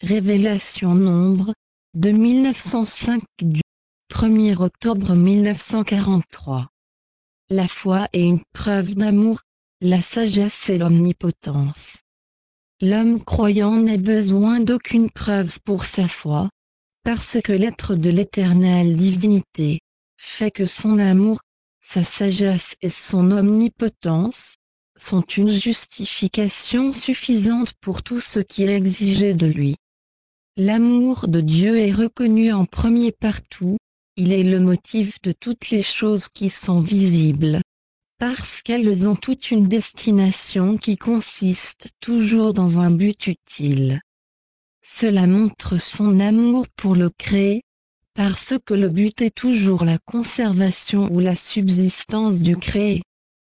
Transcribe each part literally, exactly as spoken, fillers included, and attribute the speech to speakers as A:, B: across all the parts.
A: Révélation Nombre, de mille neuf cent cinq du premier octobre mille neuf cent quarante-trois. La foi est une preuve d'amour, la sagesse et l'omnipotence. L'homme croyant n'a besoin d'aucune preuve pour sa foi, parce que l'être de l'éternelle divinité fait que son amour, sa sagesse et son omnipotence sont une justification suffisante pour tout ce qui est exigé de lui. L'amour de Dieu est reconnu en premier partout, il est le motif de toutes les choses qui sont visibles, parce qu'elles ont toute une destination qui consiste toujours dans un but utile. Cela montre son amour pour le créé, parce que le but est toujours la conservation ou la subsistance du créé.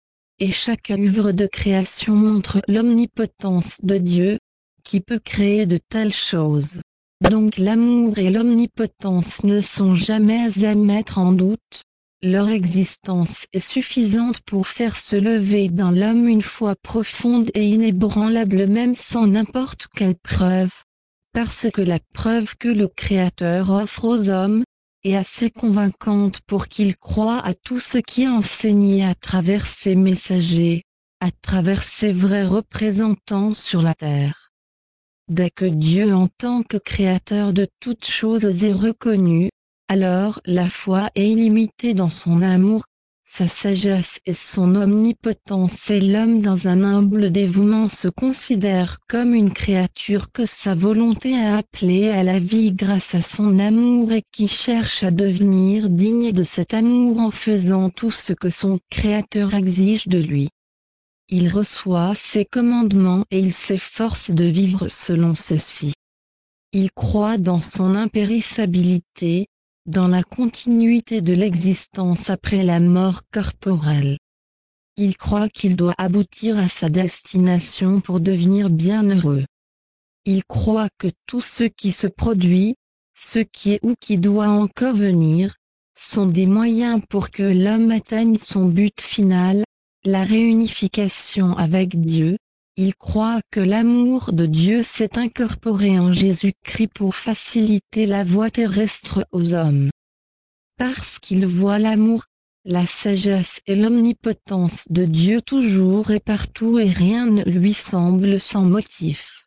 A: Et chaque œuvre de création montre l'omnipotence de Dieu, qui peut créer de telles choses. Donc l'amour et l'omnipotence ne sont jamais à mettre en doute, leur existence est suffisante pour faire se lever dans l'homme une foi profonde et inébranlable même sans n'importe quelle preuve, parce que la preuve que le Créateur offre aux hommes est assez convaincante pour qu'ils croient à tout ce qui est enseigné à travers ses messagers, à travers ses vrais représentants sur la terre. Dès que Dieu en tant que créateur de toutes choses est reconnu, alors la foi est illimitée dans son amour, sa sagesse et son omnipotence et l'homme dans un humble dévouement se considère comme une créature que sa volonté a appelée à la vie grâce à son amour et qui cherche à devenir digne de cet amour en faisant tout ce que son Créateur exige de lui. Il reçoit ses commandements et il s'efforce de vivre selon ceux-ci. Il croit dans son impérissabilité, dans la continuité de l'existence après la mort corporelle. Il croit qu'il doit aboutir à sa destination pour devenir bienheureux. Il croit que tout ce qui se produit, ce qui est ou qui doit encore venir, sont des moyens pour que l'homme atteigne son but final, la réunification avec Dieu. Il croit que l'amour de Dieu s'est incorporé en Jésus-Christ pour faciliter la voie terrestre aux hommes. Parce qu'il voit l'amour, la sagesse et l'omnipotence de Dieu toujours et partout et rien ne lui semble sans motif.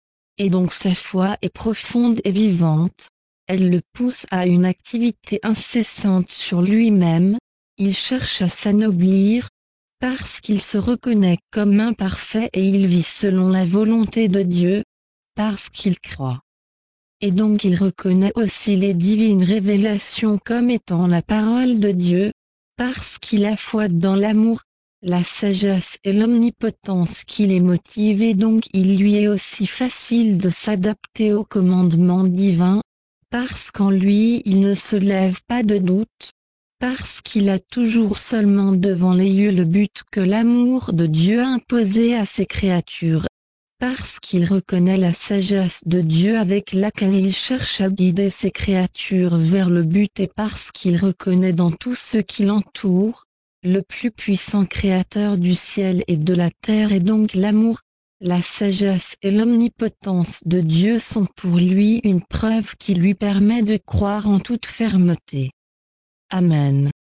A: Et donc sa foi est profonde et vivante, elle le pousse à une activité incessante sur lui-même, il cherche à s'anoblir, parce qu'il se reconnaît comme imparfait et il vit selon la volonté de Dieu, parce qu'il croit. Et donc il reconnaît aussi les divines révélations comme étant la parole de Dieu, parce qu'il a foi dans l'amour, la sagesse et l'omnipotence qui les motivent et donc il lui est aussi facile de s'adapter aux commandements divins, parce qu'en lui il ne se lève pas de doute, parce qu'il a toujours seulement devant les yeux le but que l'amour de Dieu a imposé à ses créatures, parce qu'il reconnaît la sagesse de Dieu avec laquelle il cherche à guider ses créatures vers le but et parce qu'il reconnaît dans tout ce qui l'entoure, le plus puissant créateur du ciel et de la terre et donc l'amour, la sagesse et l'omnipotence de Dieu sont pour lui une preuve qui lui permet de croire en toute fermeté. Amen.